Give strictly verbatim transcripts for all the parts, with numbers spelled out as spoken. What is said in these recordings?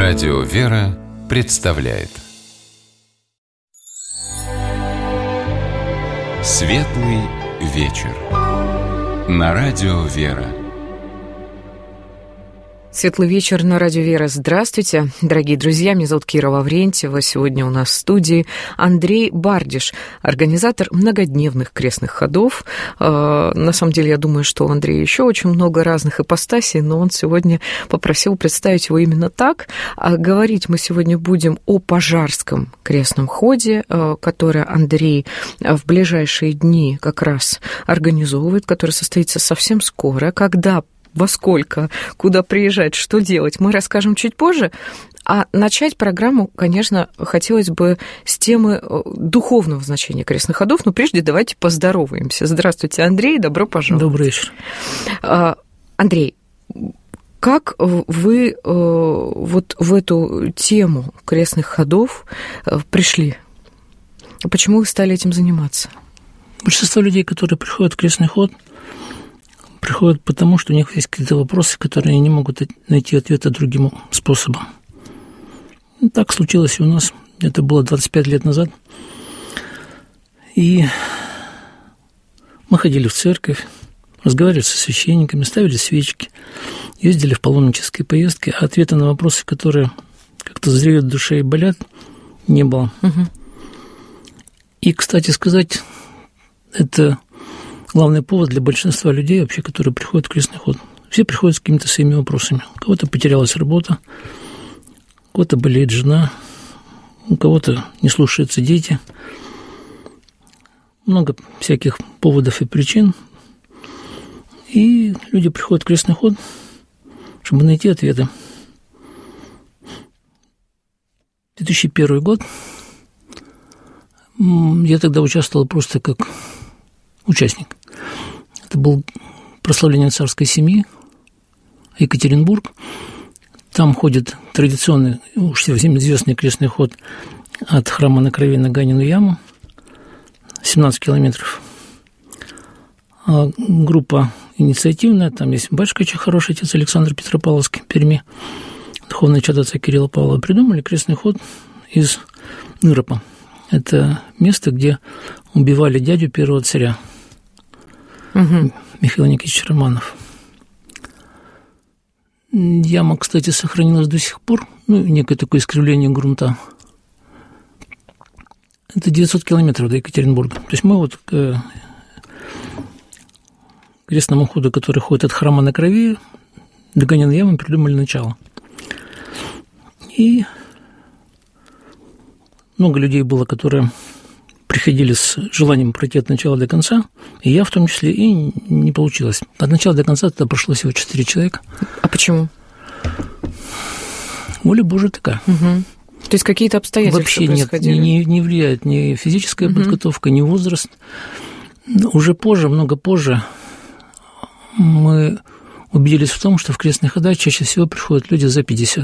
Радио «Вера» представляет Светлый вечер на Радио «Вера». Светлый вечер на Радио «Вера». Здравствуйте, дорогие друзья. Меня зовут Кира Лаврентьева. Сегодня у нас в студии Андрей Бардиш, организатор многодневных крестных ходов. На самом деле, я думаю, что у Андрея еще очень много разных ипостасей, но он сегодня попросил представить его именно так. А говорить мы сегодня будем о Пожарском крестном ходе, который Андрей в ближайшие дни как раз организовывает, который состоится совсем скоро, когда во сколько, куда приезжать, что делать, мы расскажем чуть позже. А начать программу, конечно, хотелось бы с темы духовного значения крестных ходов, но прежде давайте поздороваемся. Здравствуйте, Андрей, добро пожаловать. Добрый вечер. Андрей, как вы вот в эту тему крестных ходов пришли? Почему вы стали этим заниматься? Большинство людей, которые приходят в крестный ход, приходят потому, что у них есть какие-то вопросы, которые они не могут найти ответа другим способом. И так случилось и у нас. Это было двадцать пять лет назад. И мы ходили в церковь, разговаривали со священниками, ставили свечки, ездили в паломнические поездки, а ответа на вопросы, которые как-то зреют в душе и болят, не было. Угу. И, кстати сказать, это главный повод для большинства людей, вообще, которые приходят в крестный ход. Все приходят с какими-то своими вопросами. У кого-то потерялась работа, у кого-то болеет жена, у кого-то не слушаются дети. Много всяких поводов и причин. И люди приходят в крестный ход, чтобы найти ответы. две тысячи первый год. Я тогда участвовал просто как участник. Это был прославление царской семьи, Екатеринбург. Там ходит традиционный, уж всем известный крестный ход от храма на Крови на Ганину яму, семнадцать километров. А группа инициативная, там есть батюшка очень хороший, отец Александр Петропавловский, Перми, духовный чад отца Кирилла Павлова, придумали крестный ход из Ныропа. Это место, где убивали дядю первого царя, угу. Михаила Никитича Романов. Яма, кстати, сохранилась до сих пор, ну, некое такое искривление грунта. Это девятьсот километров до Екатеринбурга. То есть мы вот к крестному ходу, который ходит от храма на Крови до Ганиной ямы, придумали начало. И много людей было, которые приходили с желанием пройти от начала до конца, и я в том числе, и не получилось. От начала до конца тогда прошло всего четыре человека. А почему? Воля Божия такая. Угу. То есть какие-то обстоятельства вообще происходили? Нет, не, не влияет ни физическая угу. подготовка, ни возраст. Уже позже, много позже, мы убедились в том, что в крестные хода чаще всего приходят люди за пятьдесят.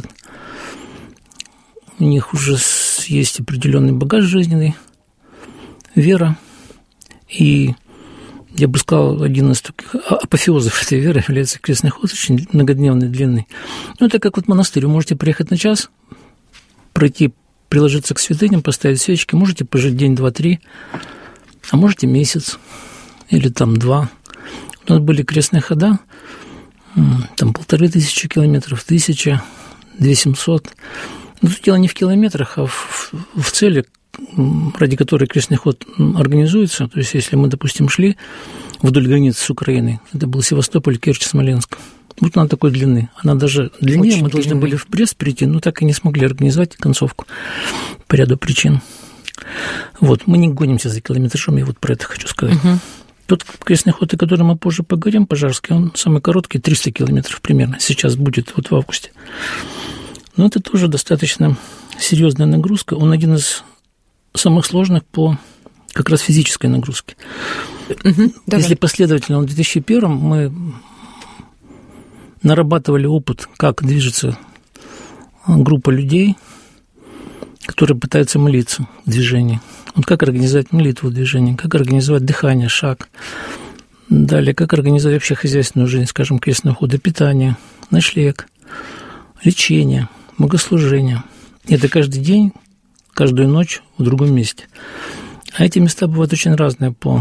У них уже есть определенный багаж жизненный, вера, и, я бы сказал, один из таких апофеозов этой веры является крестный ход, очень многодневный, длинный. Ну, это как вот монастырь, вы можете приехать на час, пройти, приложиться к святыням, поставить свечки, можете пожить день, два, три, а можете месяц или там два. У нас были крестные хода, там полторы тысячи километров, тысяча, две семьсот. Но тут дело не в километрах, а в, в цели, ради которой крестный ход организуется. То есть, если мы, допустим, шли вдоль границы с Украиной, это был Севастополь, Керчь, Смоленск. Вот она такой длины. Она даже длиннее, очень мы должны длинный. были в Брест прийти, но так и не смогли организовать концовку по ряду причин. Вот, мы не гонимся за километражом, я вот про это хочу сказать. Угу. Тот крестный ход, о котором мы позже поговорим, Пожарский, он самый короткий, триста километров примерно, сейчас будет вот в августе. Но это тоже достаточно серьезная нагрузка. Он один из самых сложных по как раз физической нагрузке. Угу, Если последовательно, в две тысячи первом мы нарабатывали опыт, как движется группа людей, которые пытаются молиться в движении. Вот как организовать молитву в движении, как организовать дыхание, шаг. Далее, как организовать вообще хозяйственную жизнь, скажем, крестного хода, питание, ночлег, лечение. богослужения. Это каждый день, каждую ночь в другом месте. А эти места бывают очень разные по...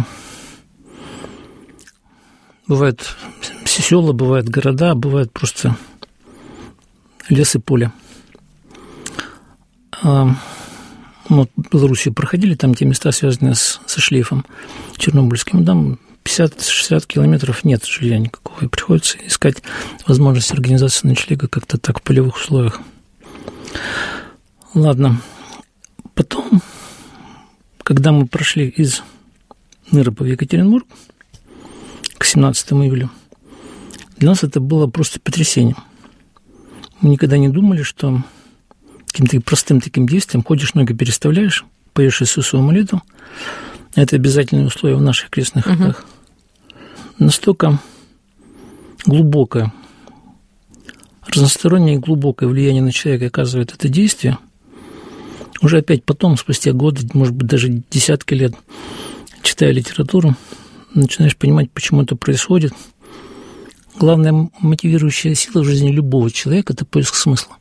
Бывают села, бывают города, бывают просто лес и поле. А, вот в Белоруссию проходили, там те места, связанные с, со шлейфом чернобыльским, там пятьдесят-шестьдесят километров нет жилья никакого, и приходится искать возможность организации ночлега как-то так в полевых условиях. Ладно. Потом, когда мы прошли из Ныропа в Екатеринбург к семнадцатому июля, для нас это было просто потрясением. Мы никогда не думали, что каким-то простым таким действием ходишь, ноги переставляешь, поешь Иисусову молитву. Это обязательное условие в наших крестных ходах. Угу. Настолько глубокое, разностороннее и глубокое влияние на человека оказывает это действие. Уже опять потом, спустя годы, может быть, даже десятки лет, читая литературу, начинаешь понимать, почему это происходит. Главная мотивирующая сила в жизни любого человека – это поиск смысла.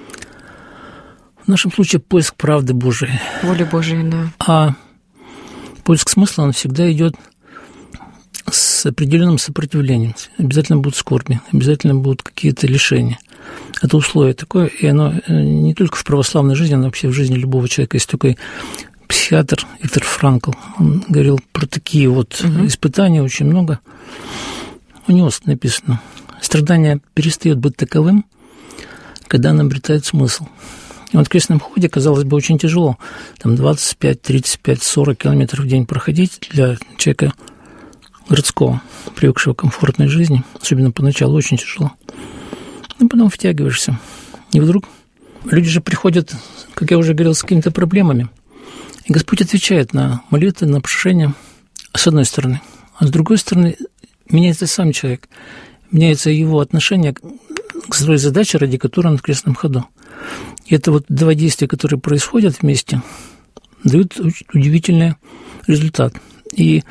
В нашем случае поиск правды Божией. Воли Божией, да. А поиск смысла, он всегда идет с определенным сопротивлением. Обязательно будут скорби, обязательно будут какие-то лишения. Это условие такое, и оно не только в православной жизни, но вообще в жизни любого человека. Есть такой психиатр Виктор Франкл. Он говорил про такие вот угу. испытания очень много. У него написано: страдание перестает быть таковым, когда оно обретает смысл. И вот в крестном ходе, казалось бы, очень тяжело. Там двадцать пять, тридцать пять, сорок километров в день проходить для человека городского, привыкшего к комфортной жизни, особенно поначалу, очень тяжело. И потом втягиваешься. И вдруг люди же приходят, как я уже говорил, с какими-то проблемами. И Господь отвечает на молитвы, на прошения, с одной стороны. А с другой стороны, меняется сам человек, меняется его отношение к своей задаче, ради которой он в крестном ходу. И это вот два действия, которые происходят вместе, дают удивительный результат. И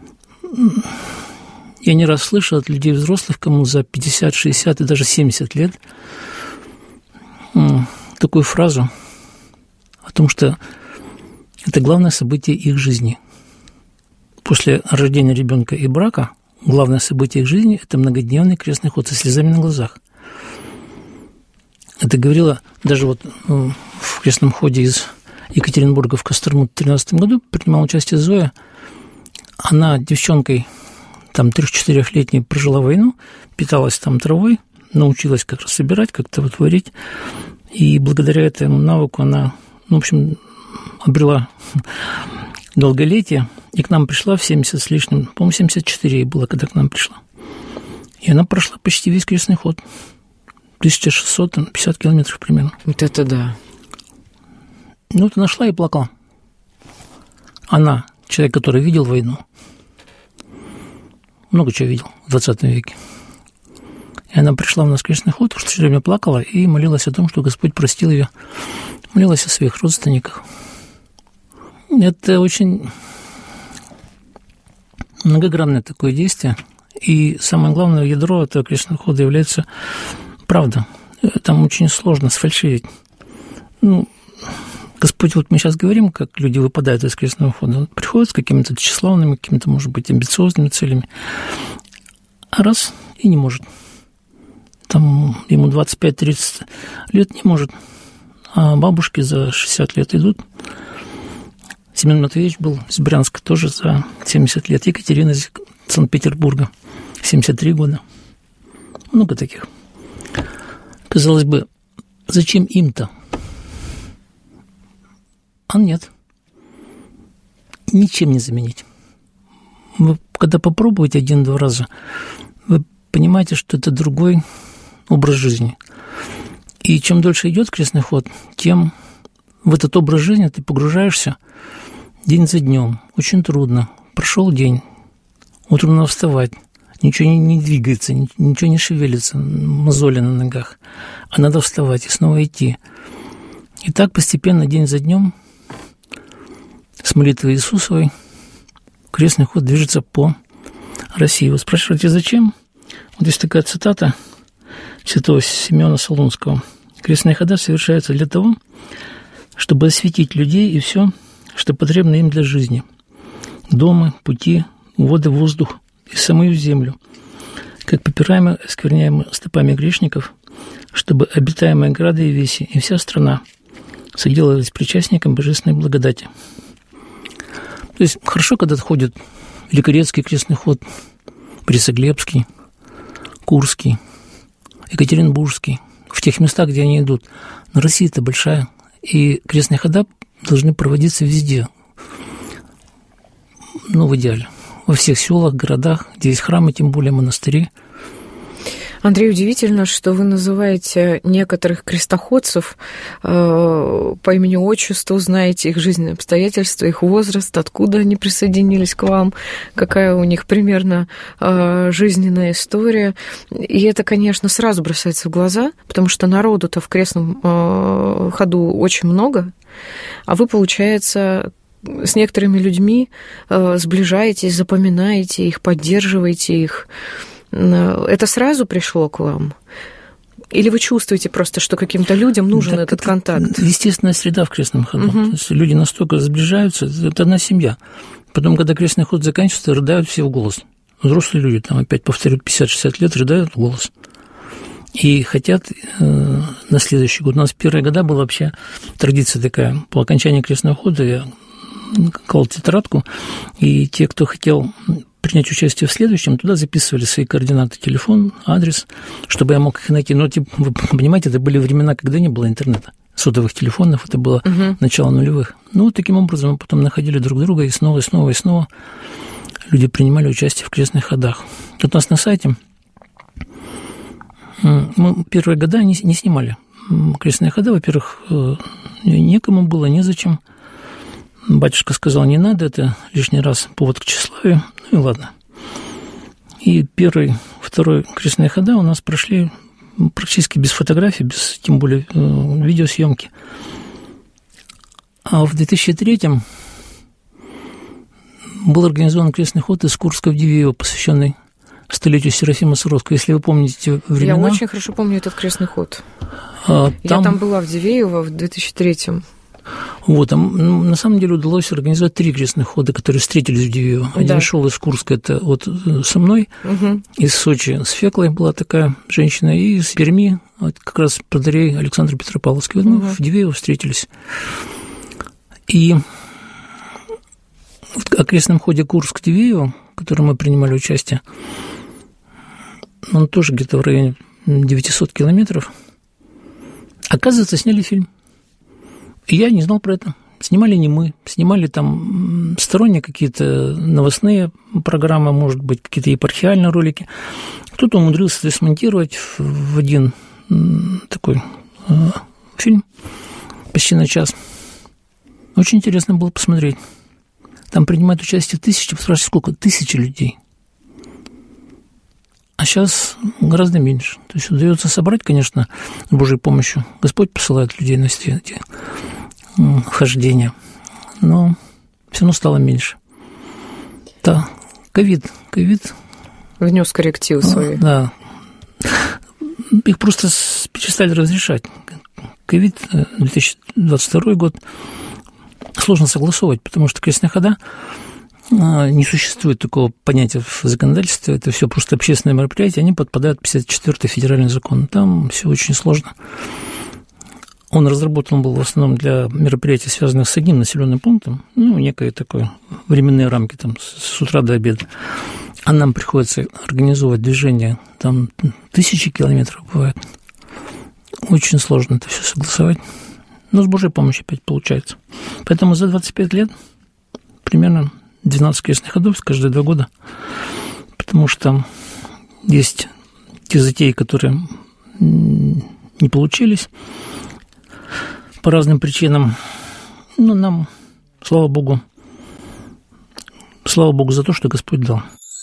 я не раз слышал от людей взрослых, кому за пятьдесят, шестьдесят и даже семьдесят лет, такую фразу о том, что это главное событие их жизни. После рождения ребенка и брака главное событие их жизни – это многодневный крестный ход со слезами на глазах. Это говорила даже вот в крестном ходе из Екатеринбурга в Кострому в две тысячи тринадцатом году принимала участие Зоя. Она девчонкой, там, трех-четырехлетней, прожила войну, питалась там травой, научилась как раз собирать, как-то вот варить. И благодаря этому навыку она, ну, в общем, обрела долголетие. И к нам пришла в семьдесят с лишним, по-моему, семьдесят четыре ей было, когда к нам пришла. И она прошла почти весь крестный ход. тысяча шестьсот пятьдесят километров примерно. Вот это да. Ну, ты нашла и плакала. Она, человек, который видел войну, много чего видел в двадцатом веке. И она пришла в нас в крестный ход, потому что все время плакала и молилась о том, что Господь простил ее. Молилась о своих родственниках. Это очень многогранное такое действие. И самое главное, ядро этого крестного хода является правда. Там очень сложно сфальшивить. Ну, Господь, вот мы сейчас говорим, как люди выпадают из крестного хода, вот приходят с какими-то тщеславными, какими-то, может быть, амбициозными целями, а раз и не может. Там ему двадцать пять-тридцать лет не может, а бабушки за шестьдесят лет идут. Семен Матвеевич был из Брянска тоже за семьдесят лет, Екатерина из Санкт-Петербурга, семьдесят три года. Много таких. Казалось бы, зачем им-то? А нет. Ничем не заменить. Вы, когда попробуете один-два раза, вы понимаете, что это другой образ жизни. И чем дольше идет крестный ход, тем в этот образ жизни ты погружаешься день за днем. Очень трудно. Прошел день. Утром надо вставать. Ничего не, не двигается, ничего не шевелится, мозоли на ногах. А надо вставать и снова идти. И так постепенно, день за днем, с молитвой Иисусовой, крестный ход движется по России. Вы спрашиваете, зачем? Вот есть такая цитата святого Симеона Солунского, Крестные хода совершаются для того, чтобы осветить людей и все, что потребно им для жизни. Дома, пути, воды, воздух и самую землю, как попираемо оскверняемо стопами грешников, чтобы обитаемые грады и веси и вся страна соделалась причастником божественной благодати. То есть хорошо, когда ходят Великорецкий крестный ход, Борисоглебский, Курский, Екатеринбургский, в тех местах, где они идут. Но Россия-то большая, и крестные хода должны проводиться везде. Ну, в идеале. Во всех селах, городах, где есть храмы, тем более монастыри. Андрей, удивительно, что вы называете некоторых крестоходцев э, по имени-отчеству, знаете их жизненные обстоятельства, их возраст, откуда они присоединились к вам, какая у них примерно э, жизненная история. И это, конечно, сразу бросается в глаза, потому что народу-то в крестном э, ходу очень много, а вы, получается, с некоторыми людьми э, сближаетесь, запоминаете их, поддерживаете их. Это сразу пришло к вам? Или вы чувствуете просто, что каким-то людям нужен так этот контакт? Естественная среда в крестном ходу. Угу. То есть люди настолько сближаются, это одна семья. Потом, когда крестный ход заканчивается, рыдают все в голос. Взрослые люди, там опять повторю, пятьдесят-шестьдесят лет, рыдают в голос. И хотят э, на следующий год. У нас в первые года была вообще традиция такая. По окончании крестного хода я клал тетрадку, и те, кто хотел принять участие в следующем, туда записывали свои координаты, телефон, адрес, чтобы я мог их найти. Но, типа, вы понимаете, это были времена, когда не было интернета, сотовых телефонов, это было угу. начало нулевых. Ну, вот таким образом мы потом находили друг друга, и снова, и снова, и снова люди принимали участие в крестных ходах. Тут у нас на сайте мы первые года не, не снимали крестные хода. Во-первых, некому было, незачем. Батюшка сказал, не надо, это лишний раз повод к тщеславию. Ну и ладно. И первый, второй крестные хода у нас прошли практически без фотографий, без, тем более, видеосъемки. А в две тысячи третьем был организован крестный ход из Курска в Дивеево, посвященный столетию Серафима Саровского. Если вы помните те времена... Я очень хорошо помню этот крестный ход. А, там... Я там была в Дивеево в две тысячи третьем. Вот, а на самом деле удалось организовать три крестных хода, которые встретились в Дивеево. Один да. шел из Курска, это вот со мной, угу. из Сочи с Феклой была такая женщина, и из Перми, вот как раз протоиерей Александр Петропавловский. Вот угу. мы в Дивеево встретились. И в крестном ходе Курск-Дивеево, в котором мы принимали участие, он тоже где-то в районе девятьсот километров, оказывается, сняли фильм. И я не знал про это. Снимали не мы, снимали там сторонние какие-то новостные программы, может быть, какие-то епархиальные ролики. Кто-то умудрился это смонтировать в один такой э, фильм почти на час. Очень интересно было посмотреть. Там принимают участие тысячи, спрашивают, сколько? Тысячи людей. А сейчас гораздо меньше. То есть удается собрать, конечно, с Божьей помощью. Господь посылает людей на эти хождения, но все равно стало меньше. Да, ковид, ковид. Внес коррективы свои. Да. Их просто перестали разрешать. Ковид, две тысячи двадцать второй год, сложно согласовывать, потому что крестные хода, не существует такого понятия в законодательстве, это все просто общественные мероприятия, они подпадают под пятьдесят четвёртый федеральный закон. Там все очень сложно. Он разработан был в основном для мероприятий, связанных с одним населенным пунктом, ну, некие такой временные рамки, там, с утра до обеда. А нам приходится организовывать движение, там, тысячи километров бывает. Очень сложно это все согласовать. Но с Божьей помощью опять получается. Поэтому за двадцать пять лет примерно двенадцать крестных ходов каждые два года, потому что есть те затеи, которые не получились по разным причинам. Но нам, слава Богу, слава Богу за то, что Господь дал.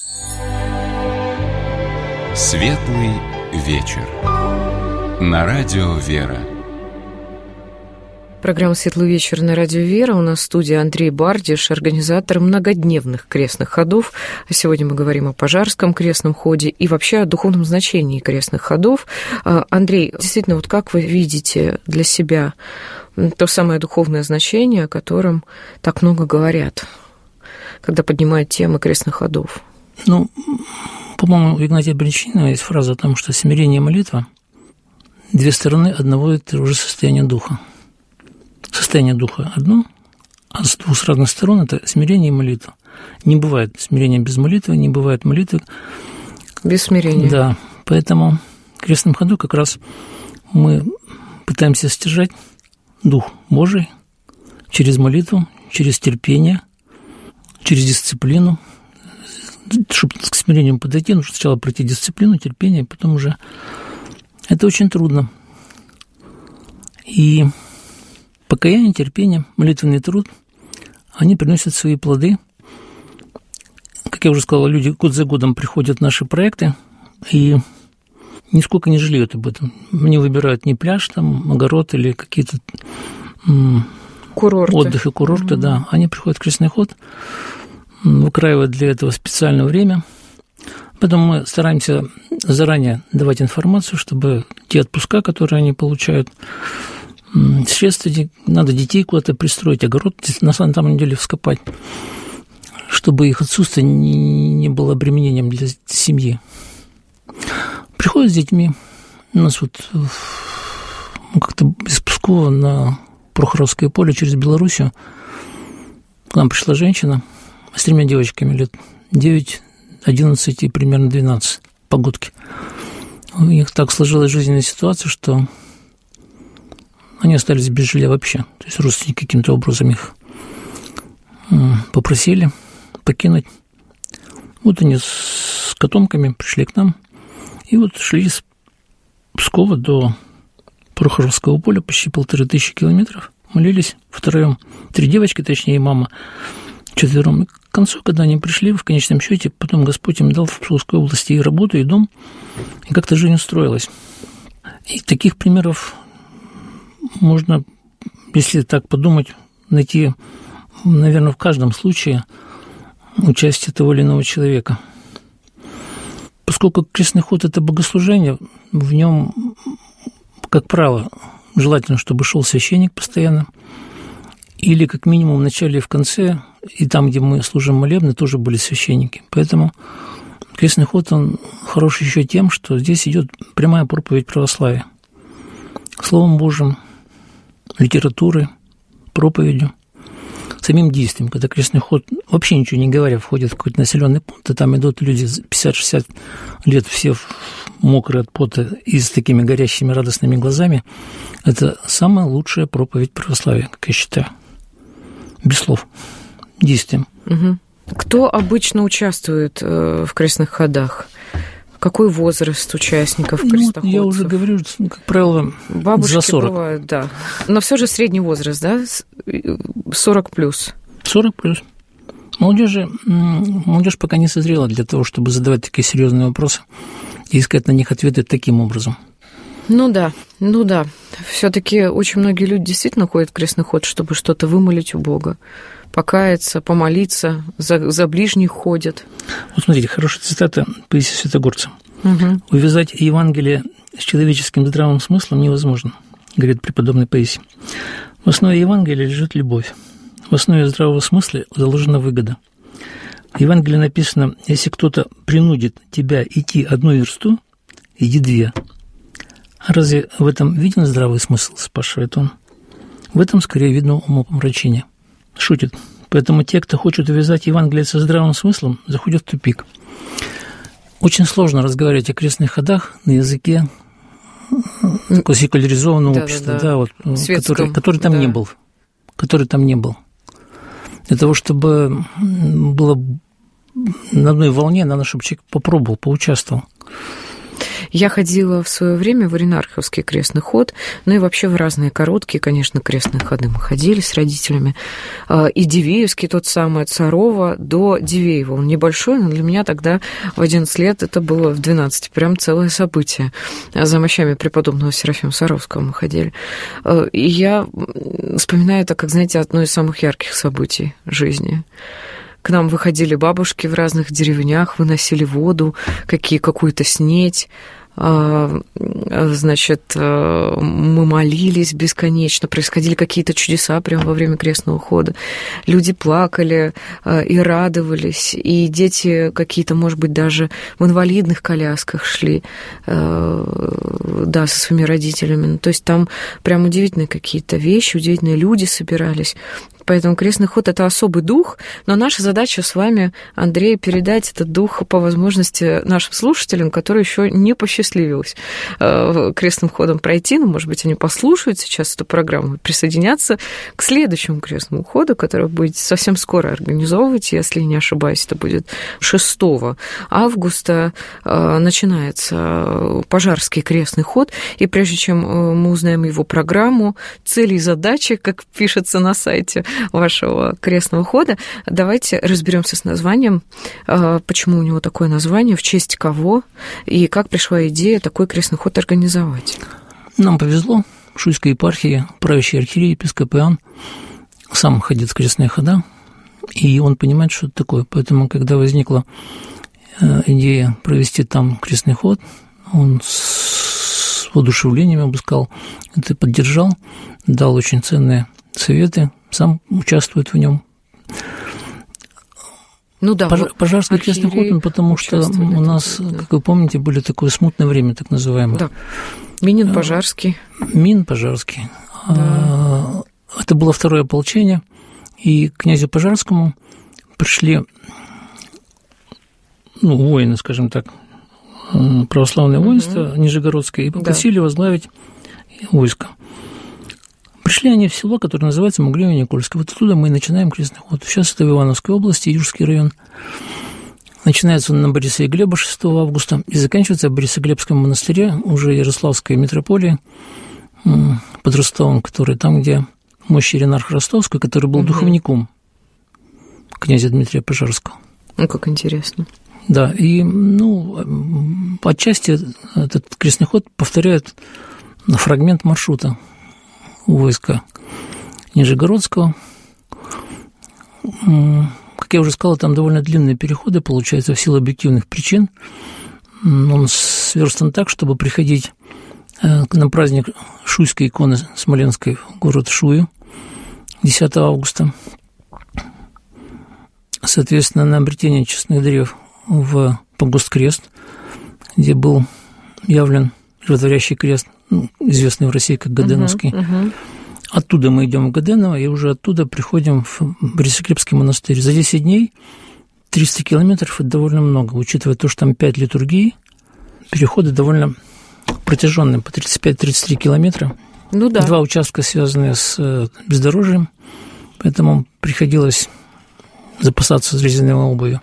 Светлый вечер. На радио «Вера». Программа «Светлый вечер» на радио «Вера». У нас в студии Андрей Бардиш, организатор многодневных крестных ходов. Сегодня мы говорим о Пожарском крестном ходе и вообще о духовном значении крестных ходов. Андрей, действительно, вот как вы видите для себя то самое духовное значение, о котором так много говорят, когда поднимают темы крестных ходов? Ну, по-моему, у Игнатия Бринчанина есть фраза о том, что смирение и молитва – две стороны одного и того же состояния духа. Состояние духа одно, а с двух разных сторон – это смирение и молитва. Не бывает смирения без молитвы, не бывает молитвы без смирения. Да, поэтому в крестном ходу как раз мы пытаемся стяжать Дух Божий через молитву, через терпение, через дисциплину. Чтобы к смирению подойти, нужно сначала пройти дисциплину, терпение, потом уже… Это очень трудно. И покаяние, терпение, молитвенный труд, они приносят свои плоды. Как я уже сказал, люди год за годом приходят в наши проекты и нисколько не жалеют об этом. Они выбирают не пляж, там, огород или какие-то курорты. Отдых и курорты, mm-hmm. да. Они приходят в крестный ход, выкраивают для этого специальное время. Поэтому мы стараемся заранее давать информацию, чтобы те отпуска, которые они получают, средства, надо детей куда-то пристроить, огород на самом деле вскопать, чтобы их отсутствие не было обременением для семьи. Приходят с детьми. У нас вот как-то из Пскова на Прохоровское поле через Белоруссию к нам пришла женщина с тремя девочками лет девять, одиннадцать и примерно двенадцать, погодки. У них так сложилась жизненная ситуация, что они остались без жилья вообще. То есть родственники каким-то образом их попросили покинуть. Вот они с котомками пришли к нам. И вот шли с Пскова до Прохоровского поля, почти полторы тысячи километров. Молились втроем. Три девочки, точнее, и мама четвером. И к концу, когда они пришли, в конечном счете, потом Господь им дал в Псковской области и работу, и дом, и как-то жизнь устроилась. И таких примеров можно, если так подумать, найти, наверное, в каждом случае участие того или иного человека. Поскольку крестный ход – это богослужение, в нем, как правило, желательно, чтобы шел священник постоянно, или как минимум в начале и в конце, и там, где мы служим молебны, тоже были священники. Поэтому крестный ход, он хорош еще тем, что здесь идет прямая проповедь православия. Словом Божьим, литературой, проповедью, самим действием. Когда крестный ход, вообще ничего не говоря, входит в какой-то населенный пункт, и там идут люди пятьдесят-шестьдесят лет, все мокрые от пота и с такими горящими радостными глазами, это самая лучшая проповедь православия, как я считаю. Без слов, действием. Угу. Кто обычно участвует в крестных ходах? Какой возраст участников крестоходцев? Ну, я уже говорю, как правило, бабушки за сорок. Бывают, да. Но все же средний возраст, да? сорок плюс. сорок плюс. Молодежи, молодежь пока не созрела для того, чтобы задавать такие серьезные вопросы и искать на них ответы таким образом. Ну да, ну да. Все-таки очень многие люди действительно ходят в крестный ход, чтобы что-то вымолить у Бога, покаяться, помолиться, за, за ближних ходят. Вот смотрите, хорошая цитата Паисия Святогорца. Угу. «Увязать Евангелие с человеческим здравым смыслом невозможно», говорит преподобный Паисий. «В основе Евангелия лежит любовь. В основе здравого смысла заложена выгода. В Евангелии написано: если кто-то принудит тебя идти одну версту, иди две. А разве в этом виден здравый смысл, спрашивает он? В этом скорее видно умопомрачение». Шутит. Поэтому те, кто хочет увязать Евангелие со здравым смыслом, заходят в тупик. Очень сложно разговаривать о крестных ходах на языке такого секуляризованного да, общества, да, да. Да, вот, который, который там да. не был. Который там не был. Для того, чтобы было на одной волне, надо, чтобы человек попробовал, поучаствовал. Я ходила в свое время в Оренарховский крестный ход, ну и вообще в разные короткие, конечно, крестные ходы мы ходили с родителями. И Дивеевский тот самый, от Сарова до Дивеева. Он небольшой, но для меня тогда в одиннадцать лет это было в двенадцать прям целое событие. За мощами преподобного Серафима Саровского мы ходили. И я вспоминаю это, как, знаете, одно из самых ярких событий жизни. К нам выходили бабушки в разных деревнях, выносили воду, какие, какую-то снеть. Значит, мы молились бесконечно, происходили какие-то чудеса прямо во время крестного хода. Люди плакали и радовались, и дети какие-то, может быть, даже в инвалидных колясках шли, да, со своими родителями. То есть там прям удивительные какие-то вещи, удивительные люди собирались. Поэтому крестный ход – это особый дух, но наша задача с вами, Андрей, передать этот дух по возможности нашим слушателям, которые еще не посчастливилось крестным ходом пройти, ну, может быть, они послушают сейчас эту программу и присоединятся к следующему крестному ходу, который будет совсем скоро организовывать, если не ошибаюсь, это будет шестого августа, начинается Пожарский крестный ход, и прежде чем мы узнаем его программу, цели и задачи, как пишется на сайте вашего крестного хода, давайте разберемся с названием, почему у него такое название, в честь кого и как пришла идея такой крестный ход организовать. Нам повезло, в Шуйской епархии правящий архиерей епископ Иоанн сам ходит в крестные хода, и он понимает, что это такое. Поэтому, когда возникла идея провести там крестный ход, он с воодушевлением, я бы сказал, это поддержал, дал очень ценные советы, сам участвует в нем. Ну да, Пож, Пожарский крестный ход, он, потому что у нас, да. Как вы помните, были такое смутное время, так называемое. Да. Минин Пожарский. Мин Пожарский. Да. Это было второе ополчение, и к князю Пожарскому пришли, ну, воины, скажем так, православное воинство угу. Нижегородское, и попросили да. возглавить войско. Пришли они в село, которое называется Муглеево-Никольское. Вот оттуда мы и начинаем крестный ход. Сейчас это в Ивановской области, Южский район. Начинается он на Бориса и Глеба шестого августа и заканчивается в Борисоглебском монастыре, уже Ярославской митрополии, под Ростовом, который там, где мощь Иринарха Ростовского, который был угу. духовником князя Дмитрия Пожарского. Ну, как интересно. Да, и, ну, отчасти этот крестный ход повторяет фрагмент маршрута войска Нижегородского. Как я уже сказал, там довольно длинные переходы, получается, в силу объективных причин. Он сверстан так, чтобы приходить на праздник Шуйской иконы Смоленской в город Шую десятого августа. Соответственно, на обретение честных древ в погост Крест, где был явлен животворящий крест, ну, известный в России как Гаденовский. Uh-huh, uh-huh. Оттуда мы идем в Гаденово, и уже оттуда приходим в Борисоглебский монастырь. За десять дней триста километров – это довольно много, учитывая то, что там пять литургий, переходы довольно протяженные, по тридцать пять - тридцать три километра. Ну да. Два участка, связанные с бездорожьем, поэтому приходилось запасаться резиновой обувью.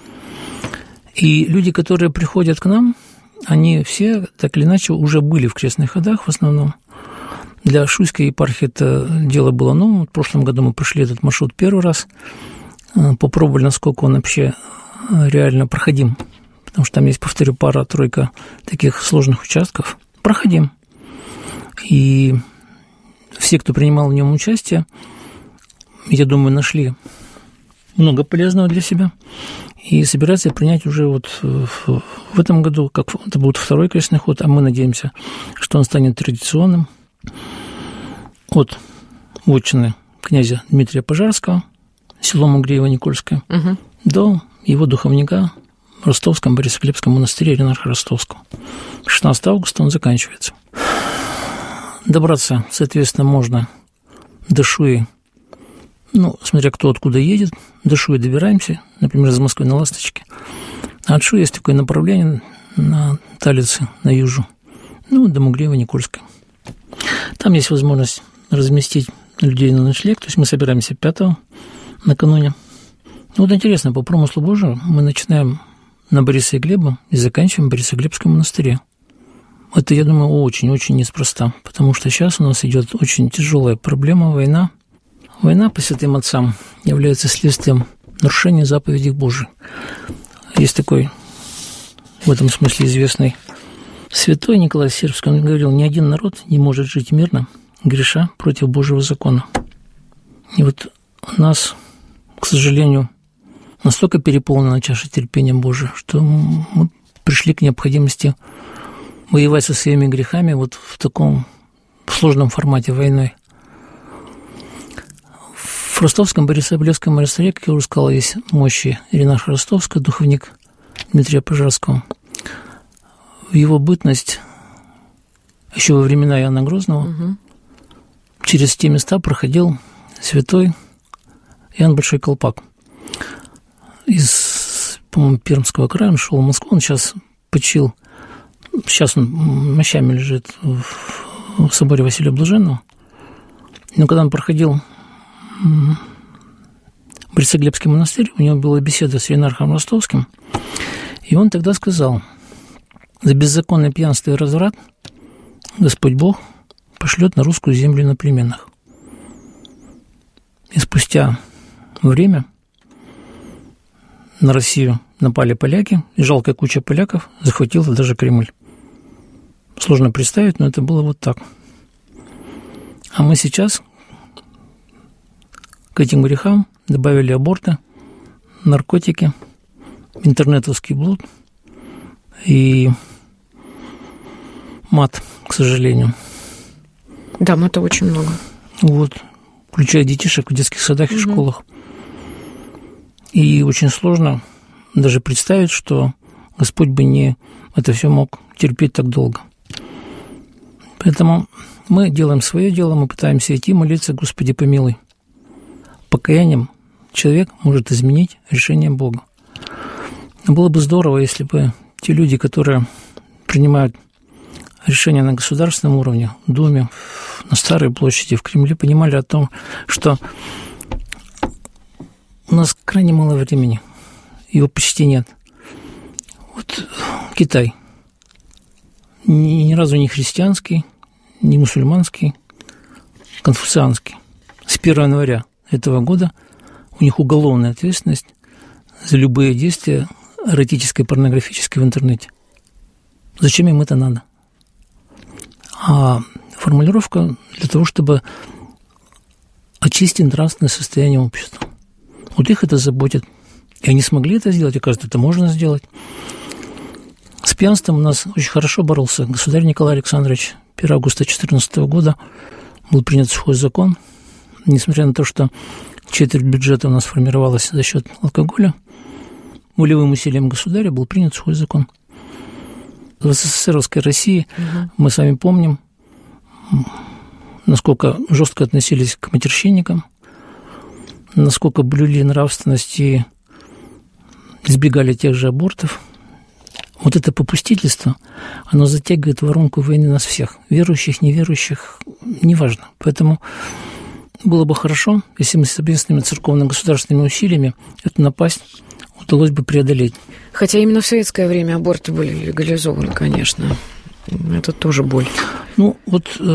И люди, которые приходят к нам, они все, так или иначе, уже были в крестных ходах в основном. Для Шуйской епархии это дело было новым. В прошлом году мы прошли этот маршрут первый раз, попробовали, насколько он вообще реально проходим, потому что там есть, повторю, пара-тройка таких сложных участков. Проходим. И все, кто принимал в нем участие, я думаю, нашли много полезного для себя и собираются принять уже вот в, в этом году, как это будет второй крестный ход, а мы надеемся, что он станет традиционным, от вотчины князя Дмитрия Пожарского, село Муглеево-Никольское, угу. до его духовника в Ростовском Борисоглебском монастыре Иринарха Ростовского. шестнадцатого августа он заканчивается. Добраться, соответственно, можно до Шуи, ну, смотря кто откуда едет, до Шуи добираемся, например, из Москвы на Ласточке. А от Шуи есть такое направление на Талице, на Южу, ну, до Муглеева-Никольска. Там есть возможность разместить людей на ночлег, то есть мы собираемся пятого накануне. Ну, вот интересно, по промыслу Божию мы начинаем на Бориса и Глеба и заканчиваем в Борисоглебском монастыре. Это, я думаю, очень-очень неспроста, потому что сейчас у нас идет очень тяжелая проблема – война. Война по святым отцам является следствием нарушения заповедей Божьих. Есть такой, в этом смысле, известный святой Николай Сербский. Он говорил, ни один народ не может жить мирно, греша против Божьего закона. И вот у нас, к сожалению, настолько переполнена чаша терпением Божия, что мы пришли к необходимости воевать со своими грехами вот в таком сложном формате войной. В ростовском Борисоглебском монастыре, как я уже сказал, есть мощи Иринаша Ростовская, духовник Дмитрия Пожарского. В его бытность, еще во времена Иоанна Грозного, угу. через те места проходил святой Иоанн Большой Колпак. Из, по-моему, Пермского края он шел в Москву, он сейчас почил, сейчас он мощами лежит в, в соборе Василия Блаженного. Но когда он проходил Борисоглебский монастырь, у него была беседа с Иерархом Ростовским, и он тогда сказал: за беззаконное пьянство и разврат Господь Бог пошлет на русскую землю иноплеменных. И спустя время на Россию напали поляки, и жалкая куча поляков захватила даже Кремль. Сложно представить, но это было вот так. А мы сейчас к этим грехам добавили аборты, наркотики, интернетовский блуд и мат, к сожалению. Да, мата очень много. Вот, включая детишек в детских садах и угу. школах. И очень сложно даже представить, что Господь бы не это все мог терпеть так долго. Поэтому мы делаем свое дело, мы пытаемся идти, молиться: Господи, помилуй. Покаянием человек может изменить решение Бога. Было бы здорово, если бы те люди, которые принимают решения на государственном уровне, в Думе, на Старой площади, в Кремле, понимали о том, что у нас крайне мало времени, его почти нет. Вот Китай. Ни, ни разу не христианский, не мусульманский, конфуцианский. С первого января этого года у них уголовная ответственность за любые действия эротические, порнографические в интернете. Зачем им это надо? А формулировка для того, чтобы очистить нравственное состояние общества. Вот их это заботит. И они смогли это сделать, оказывается, это можно сделать. С пьянством у нас очень хорошо боролся государь Николай Александрович. первого августа две тысячи четырнадцатого года был принят сухой закон. Несмотря на то, что четверть бюджета у нас формировалась за счет алкоголя, волевым усилием государя был принят сухой закон. В СССРовской России угу. мы с вами помним, насколько жестко относились к матерщинникам, насколько блюли нравственность и избегали тех же абортов. Вот это попустительство, оно затягивает воронку войны нас всех, верующих, неверующих, неважно. Поэтому было бы хорошо, если мы совместными церковно-государственными усилиями эту напасть удалось бы преодолеть. Хотя именно в советское время аборты были легализованы, конечно. Это тоже боль. Ну, вот э,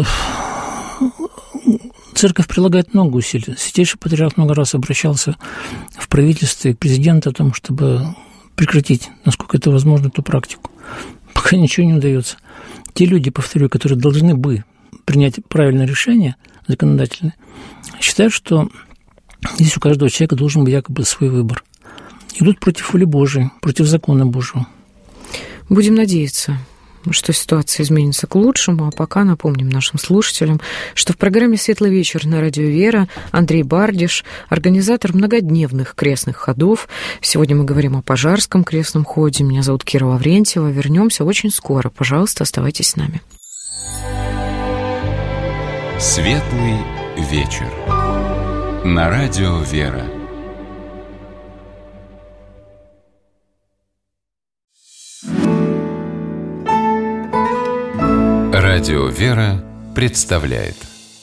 церковь прилагает много усилий. Святейший патриарх много раз обращался в правительство и к президенту о том, чтобы прекратить, насколько это возможно, эту практику. Пока ничего не удается. Те люди, повторю, которые должны бы принять правильное решение законодательное, считают, что здесь у каждого человека должен быть якобы свой выбор. Идут против воли Божией, против закона Божьего. Будем надеяться, что ситуация изменится к лучшему, а пока напомним нашим слушателям, что в программе «Светлый вечер» на радио «Вера» Андрей Бардиш, организатор многодневных крестных ходов. Сегодня мы говорим о Пожарском крестном ходе. Меня зовут Кира Лаврентьева. Вернемся очень скоро. Пожалуйста, оставайтесь с нами. «Светлый вечер» на радио «Вера». Радио «Вера» представляет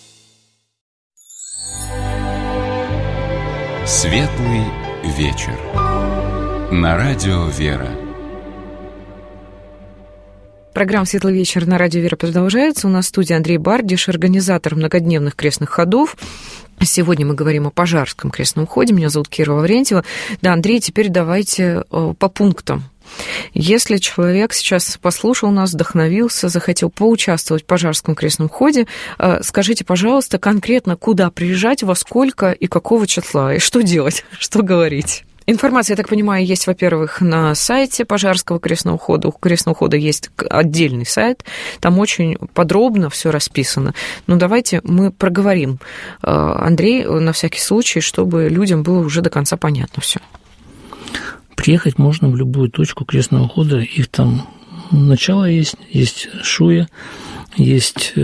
«Светлый вечер» на радио «Вера». Программа «Светлый вечер» на радио «Вера» продолжается. У нас в студии Андрей Бардиш, организатор многодневных крестных ходов. Сегодня мы говорим о Пожарском крестном ходе. Меня зовут Кира Лаврентьева. Да, Андрей, теперь давайте по пунктам. Если человек сейчас послушал нас, вдохновился, захотел поучаствовать в Пожарском крестном ходе, скажите, пожалуйста, конкретно, куда приезжать, во сколько и какого числа, и что делать, что говорить? Информация, я так понимаю, есть, во-первых, на сайте Пожарского крестного хода. У крестного хода есть отдельный сайт, там очень подробно все расписано. Но давайте мы проговорим, Андрей, на всякий случай, чтобы людям было уже до конца понятно все. Приехать можно в любую точку крестного хода. Их там начало есть, есть Шуя, есть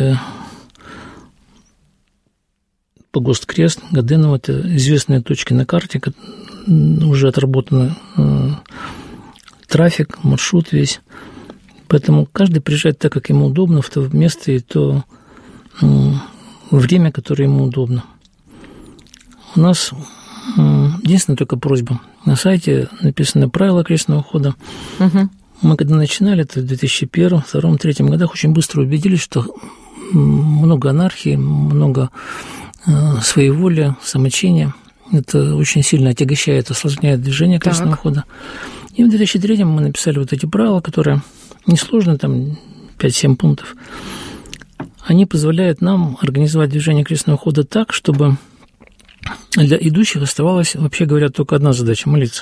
Погост Крест, Гаденово. Это известные точки на карте, уже отработан трафик, маршрут весь. Поэтому каждый приезжает так, как ему удобно, в то место и то время, которое ему удобно. У нас единственная только просьба. На сайте написано правила крестного хода. Угу. Мы когда начинали, это в две тысячи первом, две тысячи втором, две тысячи третьем годах, очень быстро убедились, что много анархии, много своеволия, самочения. Это очень сильно отягощает, осложняет движение крестного так. хода. И в две тысячи третьем мы написали вот эти правила, которые несложны, там пять-семь пунктов. Они позволяют нам организовать движение крестного хода так, чтобы для идущих оставалась, вообще говоря, только одна задача – молиться.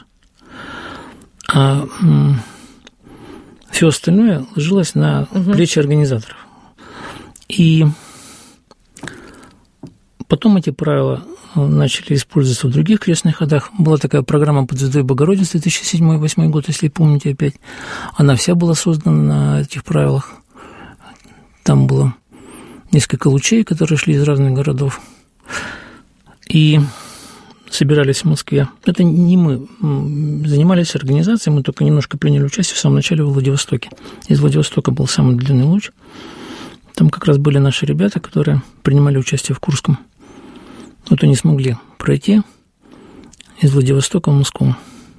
А все остальное ложилось на угу. плечи организаторов. И потом эти правила начали использоваться в других крестных ходах. Была такая программа «Под звездой Богородицы» две тысячи седьмой — две тысячи восьмой год, если помните опять. Она вся была создана на этих правилах. Там было несколько лучей, которые шли из разных городов. И собирались в Москве. Это не мы занимались организацией, мы только немножко приняли участие в самом начале в Владивостоке. Из Владивостока был самый длинный луч. Там как раз были наши ребята, которые принимали участие в Курском. Вот они смогли пройти из Владивостока в Москву.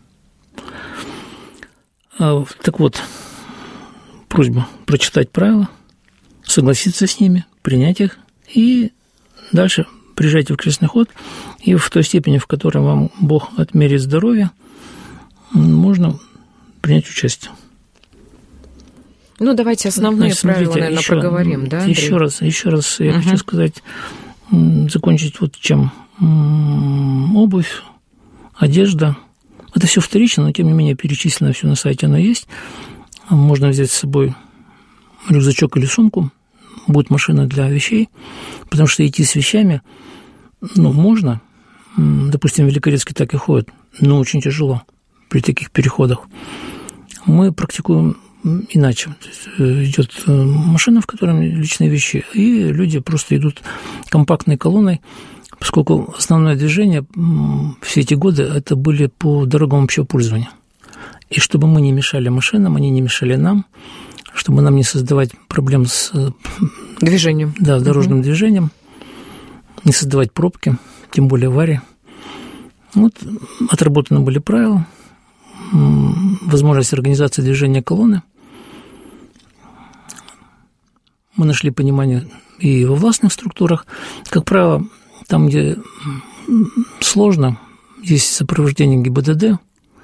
Так вот, просьба прочитать правила, согласиться с ними, принять их, и дальше приезжайте в крестный ход, и в той степени, в которой вам Бог отмерит здоровье, можно принять участие. Ну, давайте основные Значит, правила, смотрите, наверное, еще, проговорим, да, Андрей? Еще раз, еще раз я uh-huh. хочу сказать, закончить вот чем. Обувь, одежда. Это все вторично, но, тем не менее, перечислено все на сайте, оно есть. Можно взять с собой рюкзачок или сумку. Будет машина для вещей, потому что идти с вещами, ну, можно. Допустим, в Великорецке так и ходят, но очень тяжело при таких переходах. Мы практикуем иначе. Идет машина, в которой личные вещи, и люди просто идут компактной колонной, поскольку основное движение все эти годы это были по дорогам общего пользования. И чтобы мы не мешали машинам, они не мешали нам, чтобы нам не создавать проблем с движением, да, дорожным угу. движением, не создавать пробки, тем более аварии. Вот отработаны были правила, возможность организации движения колонны. Мы нашли понимание и во властных структурах. Как правило, там, где сложно, есть сопровождение ГИБДД.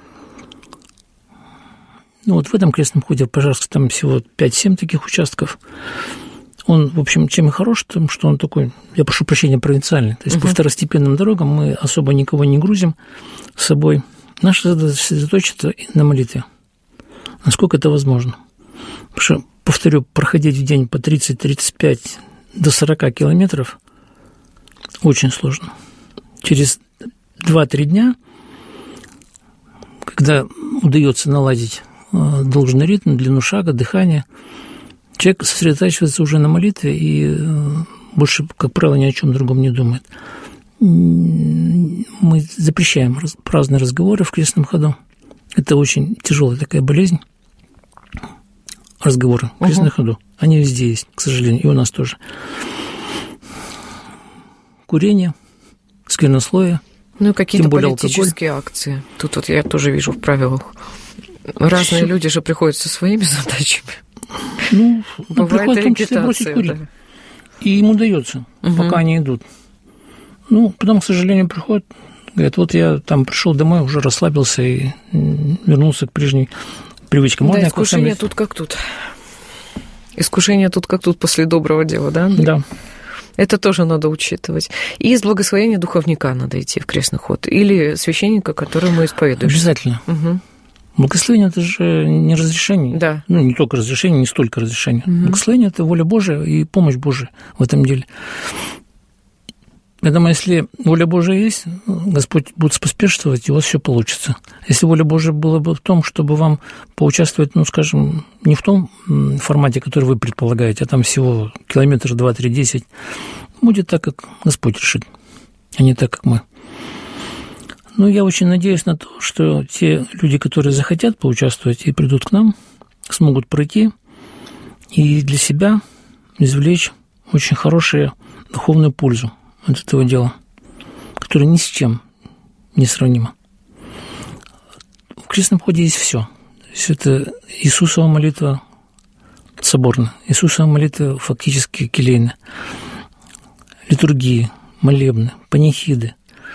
Ну, вот в этом крестном ходе в Пожарске там всего пять-семь таких участков. Он, в общем, чем и хорош, тем, что он такой, я прошу прощения, провинциальный. То есть uh-huh. по второстепенным дорогам мы особо никого не грузим с собой. Наша задача сосредоточиться на молитве, насколько это возможно. Потому что, повторю, проходить в день по тридцать-тридцать пять до сорок километров очень сложно. Через два-три дня, когда удается наладить должный ритм, длину шага, дыхание, человек сосредотачивается уже на молитве и больше, как правило, ни о чем другом не думает. Мы запрещаем праздные разговоры в крестном ходу. Это очень тяжелая такая болезнь. Разговоры в крестном угу. ходу. Они везде есть, к сожалению, и у нас тоже. Курение, сквернословие. Ну и какие-то политические алкоголь. Акции. Тут вот я тоже вижу в правилах. Разные Всё. Люди же приходят со своими задачами. Ну, приходит в том числе бросить курить. Да. И ему дается, угу. пока они идут. Ну, потом, к сожалению, приходит, говорят, вот я там пришел домой, уже расслабился и вернулся к прежней привычке. Можно да, искушение тут как тут. Искушение тут как тут после доброго дела, да, Андрей? Да. Это тоже надо учитывать. И из благословения духовника надо идти в крестный ход. Или священника, которому исповедуешь. Обязательно. Угу. Благословение – это же не разрешение. Да. Ну, не только разрешение, не столько разрешение. Угу. Благословение – это воля Божия и помощь Божия в этом деле. Я думаю, если воля Божия есть, Господь будет споспешствовать, и у вас все получится. Если воля Божия была бы в том, чтобы вам поучаствовать, ну, скажем, не в том формате, который вы предполагаете, а там всего километр, два, три, десять, будет так, как Господь решит, а не так, как мы. Но я очень надеюсь на то, что те люди, которые захотят поучаствовать и придут к нам, смогут пройти и для себя извлечь очень хорошую духовную пользу от этого дела, которое ни с чем не сравнимо. В крестном ходе есть все. То есть это Иисусова молитва соборная, Иисусова молитва фактически келейная, литургии, молебны, панихиды.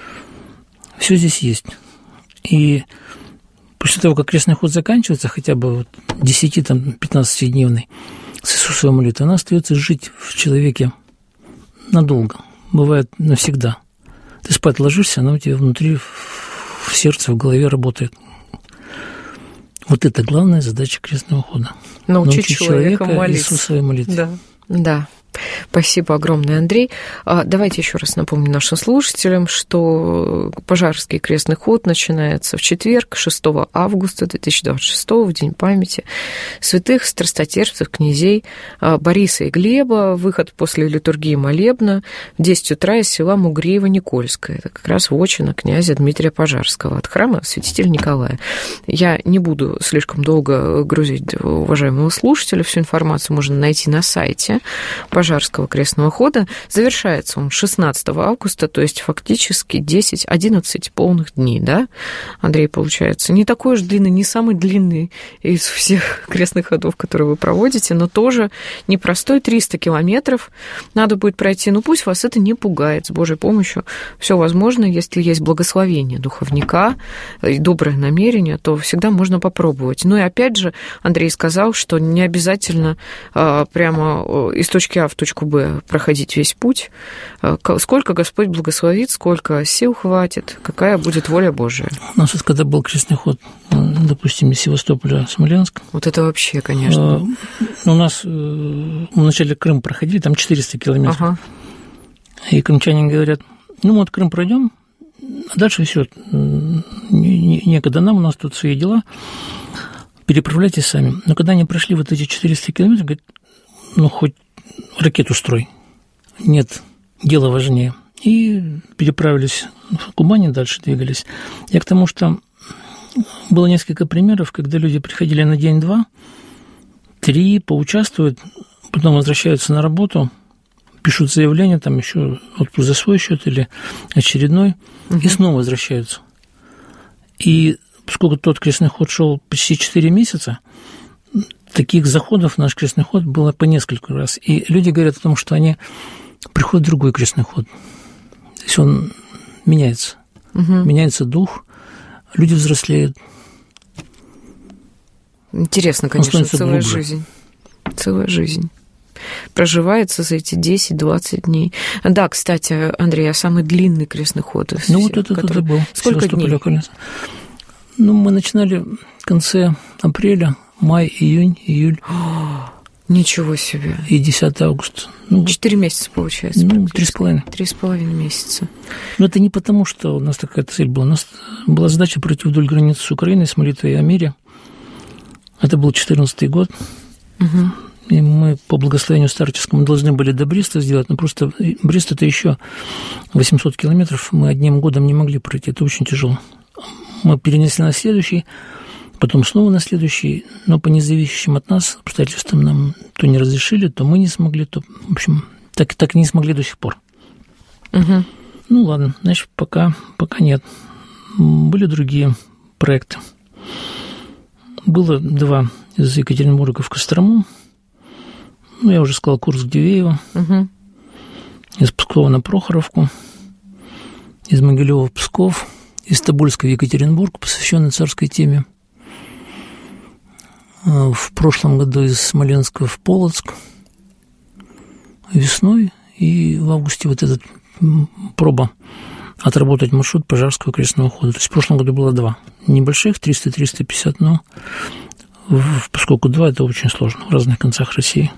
Все здесь есть. И после того, как крестный ход заканчивается, хотя бы вот десяти-пятнадцатидневный с Иисусовой молитвой, она остается жить в человеке надолго. Бывает навсегда. Ты спать ложишься, она у тебя внутри, в сердце, в голове работает. Вот это главная задача крестного хода. Научить, Научить человека, человека молиться. Иисусовой молитве. Да, да. Спасибо огромное, Андрей. Давайте еще раз напомню нашим слушателям, что Пожарский крестный ход начинается в четверг, шестого августа две тысячи двадцать шестого, в День памяти святых страстотерпцев, князей Бориса и Глеба. Выход после литургии молебна в десять утра из села Мугреево-Никольское. Это как раз вотчина князя Дмитрия Пожарского от храма святителя Николая. Я не буду слишком долго грузить уважаемого слушателя. Всю информацию можно найти на сайте Пожарского крестного хода. Завершается он шестнадцатого августа, то есть фактически десять-одиннадцать полных дней, да, Андрей, получается? Не такой уж длинный, не самый длинный из всех крестных ходов, которые вы проводите, но тоже непростой, триста километров надо будет пройти. Ну, пусть вас это не пугает, с Божьей помощью все возможно, если есть благословение духовника и доброе намерение, то всегда можно попробовать. Ну и опять же, Андрей сказал, что не обязательно а, прямо из точки А в точку Б проходить весь путь. Сколько Господь благословит, сколько сил хватит, какая будет воля Божия. У нас вот когда был крестный ход, допустим, из Севастополя в Смоленск. Вот это вообще, конечно. У нас мы вначале Крым проходили, там четыреста километров. Ага. И крымчане говорят, ну вот Крым пройдем, а дальше все, некогда нам, у нас тут свои дела, переправляйтесь сами. Но когда они прошли вот эти четыреста километров, говорят, ну хоть ракету строй. Нет, дело важнее. И переправились в Кубани, дальше двигались. Я к тому, что было несколько примеров, когда люди приходили на день-два, три, поучаствуют, потом возвращаются на работу, пишут заявление, там еще отпуск за свой счет или очередной, угу. и снова возвращаются. И поскольку тот крестный ход шел почти четыре месяца, таких заходов в наш крестный ход было по несколько раз. И люди говорят о том, что они приходят в другой крестный ход. То есть он меняется. Угу. Меняется дух, люди взрослеют. Интересно, конечно, целая глубже. жизнь. Целая жизнь. Проживается за эти десять-двадцать дней. Да, кстати, Андрей, а самый длинный крестный ход? Ну, всех, вот это который... был. Сколько дней? Ну, мы начинали в конце апреля, май, июнь, июль. О, ничего себе. И десятого августа. Ну, Четыре месяца, получается. Ну, три с половиной. Три с половиной месяца. Но это не потому, что у нас такая цель была. У нас была задача пройти вдоль границы с Украиной с молитвой о мире. Это был четырнадцатый год. Угу. И мы по благословению старческому должны были до Бреста сделать, но просто Брест – это еще восемьсот километров, мы одним годом не могли пройти, это очень тяжело. Мы перенесли на следующий, потом снова на следующий, но по независящим от нас обстоятельствам нам то не разрешили, то мы не смогли, то, в общем, так, так и не смогли до сих пор. Угу. Ну, ладно, значит, пока, пока нет. Были другие проекты. Было два из Екатеринбурга в Кострому, Ну, я уже сказал, Курск, Дивеево. Угу. Из Пскова на Прохоровку. Из Могилева в Псков. Из Тобольска в Екатеринбург, посвященный царской теме. В прошлом году из Смоленска в Полоцк. Весной и в августе вот этот проба отработать маршрут Пожарского крестного хода. То есть в прошлом году было два. Небольших, триста - триста пятьдесят, но поскольку два, это очень сложно в разных концах России.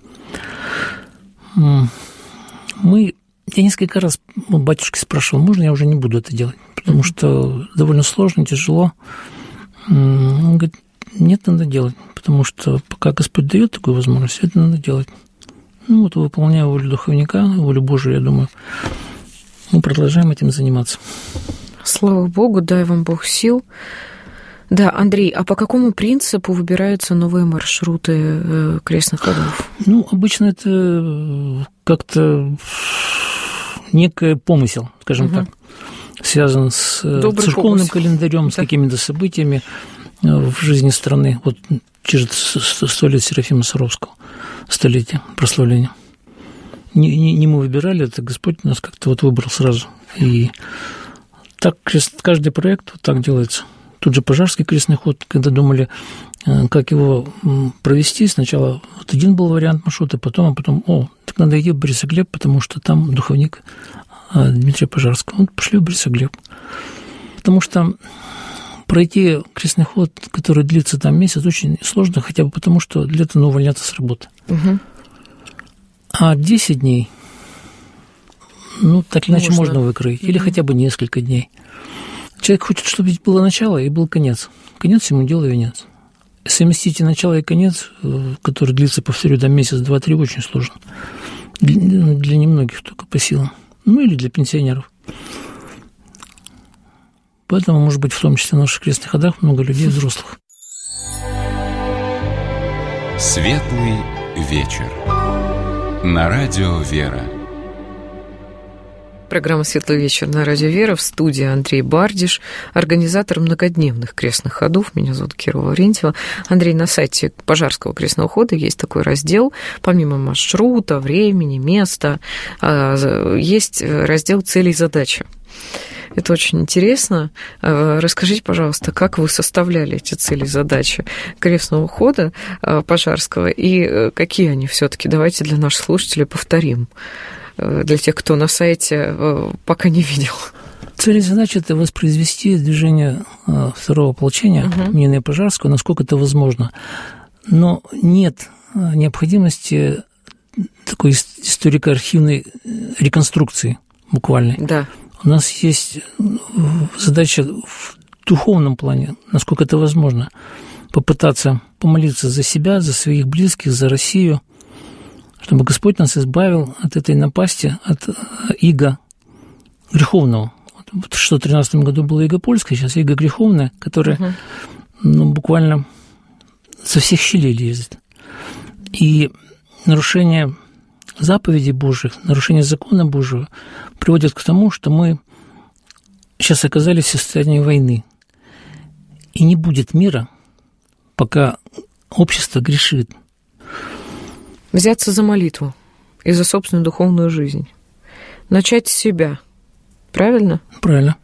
Мы, я несколько раз у батюшки спрашивал, можно я уже не буду это делать, потому mm-hmm. что довольно сложно, тяжело. Он говорит, нет, надо делать, потому что пока Господь дает такую возможность, это надо делать. Ну, вот выполняя волю духовника, волю Божию, я думаю, мы продолжаем этим заниматься. Слава Богу, дай вам Бог сил. Да, Андрей, а по какому принципу выбираются новые маршруты крестных ходов? Ну, обычно это как-то некий помысел, скажем угу. так, связан с Добрый церковным помысел. Календарем, да. с какими-то событиями в жизни страны. Вот через сто лет Серафима Саровского, столетие прославления. Не, не, не мы выбирали, это Господь нас как-то вот выбрал сразу. И так каждый проект вот так делается. Тут же Пожарский крестный ход, когда думали, как его провести, сначала вот один был вариант маршрута, потом, а потом, о, так надо идти в Борисоглеб, потому что там духовник Дмитрия Пожарского. Вот пошли в Борисоглеб. Потому что пройти крестный ход, который длится там месяц, очень сложно, хотя бы потому, что для этого нужно увольняться с работы. Угу. А десять дней, ну, так иначе можно, можно выкроить. Или mm-hmm. хотя бы несколько дней. Человек хочет, чтобы было начало и был конец. Конец ему дело венец. Совместить и начало, и конец, который длится, повторю, до месяц, два, три, очень сложно. Для, для немногих только по силам. Ну, или для пенсионеров. Поэтому, может быть, в том числе в наших крестных ходах много людей взрослых. Светлый вечер. На радио «Вера». Программа «Светлый вечер» на радио «Вера». В студии Андрей Бардиш, организатор многодневных крестных ходов. Меня зовут Кира Лаврентьева. Андрей, на сайте Пожарского крестного хода есть такой раздел. Помимо маршрута, времени, места, есть раздел «Цели и задачи». Это очень интересно. Расскажите, пожалуйста, как вы составляли эти цели и задачи крестного хода Пожарского, и какие они все-таки? Давайте для наших слушателей повторим, для тех, кто на сайте пока не видел. Цель и задача – это воспроизвести движение второго ополчения угу. имени Пожарского, насколько это возможно. Но нет необходимости такой историко-архивной реконструкции буквальной. Да. У нас есть задача в духовном плане, насколько это возможно, попытаться помолиться за себя, за своих близких, за Россию, чтобы Господь нас избавил от этой напасти, от ига греховного. В шестьсот тринадцатом году было иго польское, сейчас иго греховное, которое угу. ну, буквально со всех щелей лезет. И нарушение заповедей Божьих, нарушение закона Божьего приводит к тому, что мы сейчас оказались в состоянии войны. И не будет мира, пока общество грешит. Взяться за молитву и за собственную духовную жизнь. Начать с себя. Правильно? Правильно.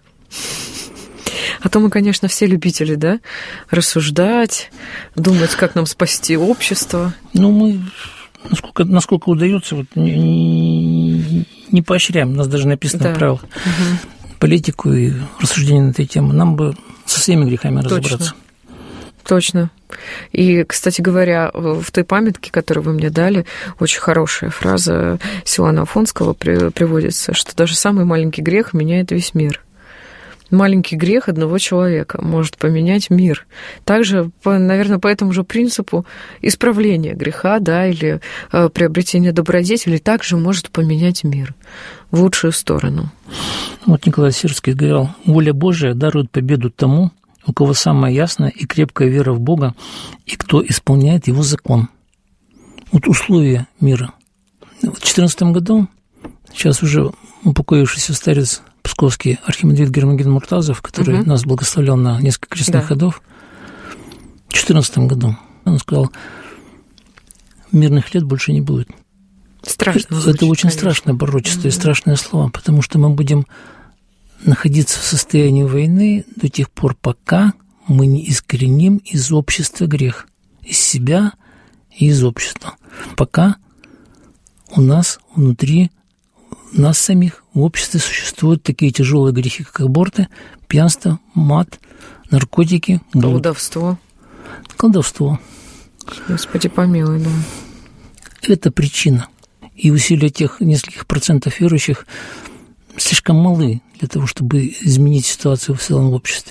А то мы, конечно, все любители, да, рассуждать, думать, как нам спасти общество. Ну, мы... Насколько, насколько удается, вот, не, не, не поощряем. У нас даже написано да. в правилах угу. политику и рассуждение на эту тему. Нам бы со всеми грехами Точно. разобраться. Точно. И, кстати говоря, в той памятке, которую вы мне дали, очень хорошая фраза Силуана Афонского приводится, что даже самый маленький грех меняет весь мир. Маленький грех одного человека может поменять мир. Также, наверное, по этому же принципу исправление греха, да, или приобретение добродетелей также может поменять мир в лучшую сторону. Вот Николай Сирский говорил: «Воля Божия дарует победу тому, у кого самая ясная и крепкая вера в Бога, и кто исполняет Его закон». Вот условия мира. В две тысячи четырнадцатом году, сейчас уже упокоившийся старец псковский архимандрит Гермоген Муртазов, который угу. нас благословлял на несколько крестных да. ходов, в две тысячи четырнадцатом году он сказал: мирных лет больше не будет. Страшно. Это очень конечно. Страшное пророчество mm-hmm. и страшные слова, потому что мы будем находиться в состоянии войны до тех пор, пока мы не искореним из общества грех, из себя и из общества. Пока у нас внутри, нас самих, в обществе существуют такие тяжелые грехи, как аборты, пьянство, мат, наркотики, блуд. Колдовство. Колдовство. Господи, помилуй, да. Это причина. И усилия тех нескольких процентов верующих слишком малы для того, чтобы изменить ситуацию в целом в обществе.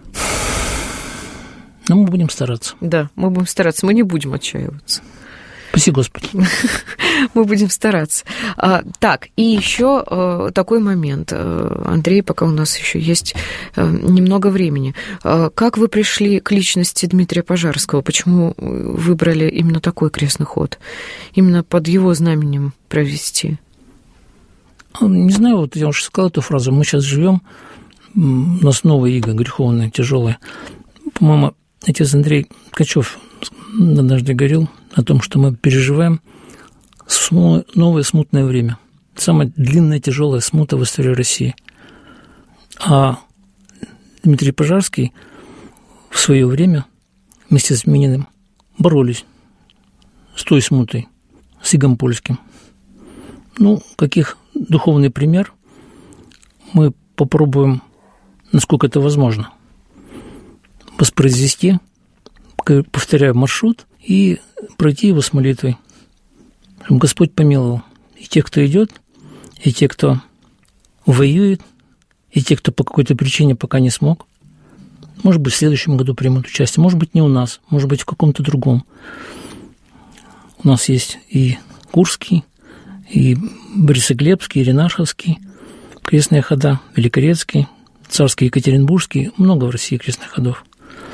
Но мы будем стараться. Да, мы будем стараться, мы не будем отчаиваться. Спаси Господи. Мы будем стараться. А, так, и еще а, такой момент. Андрей, пока у нас еще есть а, немного времени. А, как вы пришли к личности Дмитрия Пожарского? Почему выбрали именно такой крестный ход? Именно под его знаменем провести? Не знаю, вот я уже сказал эту фразу. Мы сейчас живем, у нас новая ига греховная, тяжелая. По-моему, отец Андрей Ткачев однажды говорил о том, что мы переживаем новое смутное время. Самая длинная, тяжелая смута в истории России. А Дмитрий Пожарский в свое время вместе с Мининым боролись с той смутой, с Игом Польским. Ну, каких духовный пример мы попробуем, насколько это возможно, воспроизвести, повторяю маршрут, и пройти его с молитвой. Господь помиловал и тех, кто идет, и тех, кто воюет, и тех, кто по какой-то причине пока не смог. Может быть, в следующем году примут участие, может быть, не у нас, может быть, в каком-то другом. У нас есть и Курский, и Борисоглебский, и Ренашевский, крестные хода, Великорецкий, Царский, Екатеринбургский, много в России крестных ходов.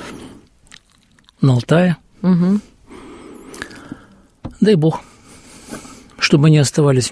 На Алтае. Угу. Дай Бог, чтобы они оставались,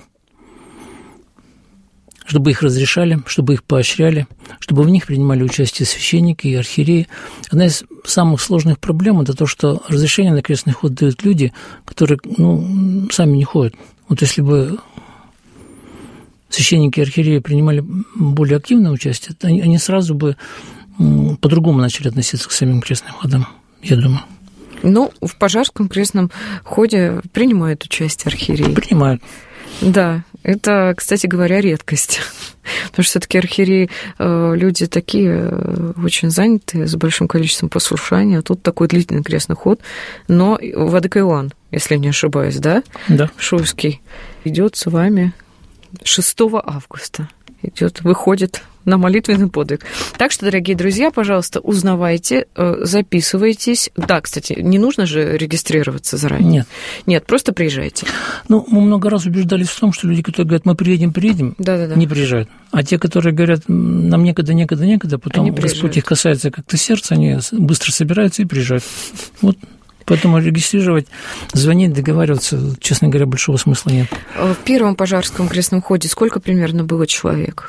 чтобы их разрешали, чтобы их поощряли, чтобы в них принимали участие священники и архиереи. Одна из самых сложных проблем – это то, что разрешение на крестный ход дают люди, которые ну, сами не ходят. Вот если бы священники и архиереи принимали более активное участие, они, они сразу бы по-другому начали относиться к самим крестным ходам, я думаю. Ну, в Пожарском крестном ходе принимают участие архиереи. Принимают. Да, это, кстати говоря, редкость. Потому что все-таки архиереи люди такие очень занятые, с большим количеством послушания. А тут такой длительный крестный ход. Но владыка Иоанн, если не ошибаюсь, да? Да. Шуйский идет с вами шестого августа. Идет, выходит на молитвенный подвиг. Так что, дорогие друзья, пожалуйста, узнавайте, записывайтесь. Да, кстати, не нужно же регистрироваться заранее. Нет. Нет, просто приезжайте. Ну, мы много раз убеждались в том, что люди, которые говорят, мы приедем, приедем, Да-да-да. не приезжают. А те, которые говорят, нам некогда, некогда, некогда, потом Господь их касается как-то сердца, они быстро собираются и приезжают. Вот. Поэтому регистрировать, звонить, договариваться, честно говоря, большого смысла нет. В первом Пожарском крестном ходе сколько примерно было человек?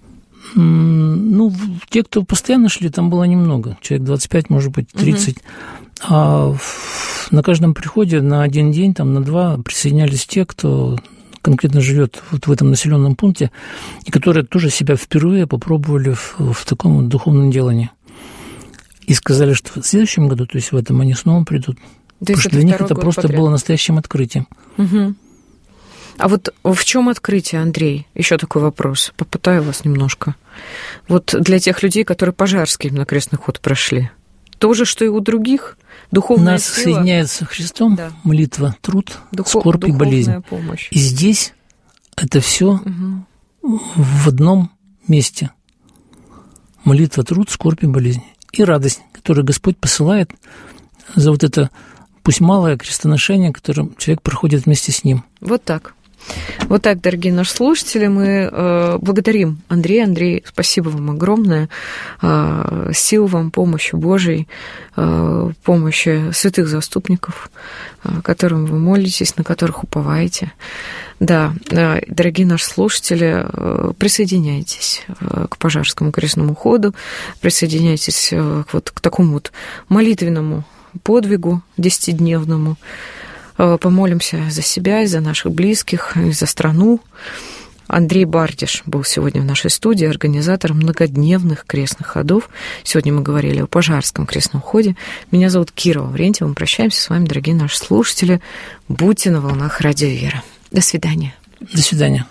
Ну, те, кто постоянно шли, там было немного. Человек двадцать пять, может быть, тридцать. Угу. А на каждом приходе на один день, там, на два присоединялись те, кто конкретно живет вот в этом населенном пункте, и которые тоже себя впервые попробовали в, в таком духовном делании. И сказали, что в следующем году, то есть в этом, они снова придут. То Потому что для них это просто подряд. Было настоящим открытием. Угу. А вот в чем открытие, Андрей? Еще такой вопрос. Попытаю вас немножко. Вот для тех людей, которые Пожарский на крестный ход прошли, то же, что и у других? Духовная Нас сила? Соединяет со Христом, да. Молитва, труд, Духов... скорбь и болезнь. Помощь. И здесь это все угу. в одном месте. Молитва, труд, скорбь и болезнь. И радость, которую Господь посылает за вот это, пусть малое крестоношение, которое человек проходит вместе с Ним. Вот так. Вот так, дорогие наши слушатели, мы э, благодарим Андрея. Андрей, спасибо вам огромное. Э, сил вам, помощи Божией, э, помощи святых заступников, э, которым вы молитесь, на которых уповаете. Да, э, дорогие наши слушатели, э, присоединяйтесь э, к Пожарскому крестному ходу, присоединяйтесь э, вот к такому вот молитвенному подвигу десятидневному. помолимся за себя и за наших близких, и за страну. Андрей Бардиш был сегодня в нашей студии, организатор многодневных крестных ходов. Сегодня мы говорили о Пожарском крестном ходе. Меня зовут Кира Лаврентьева. Мы прощаемся с вами, дорогие наши слушатели. Будьте на волнах Радио Вера. До свидания. До свидания.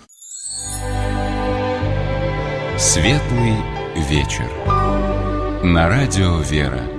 Светлый вечер. На Радио Вера.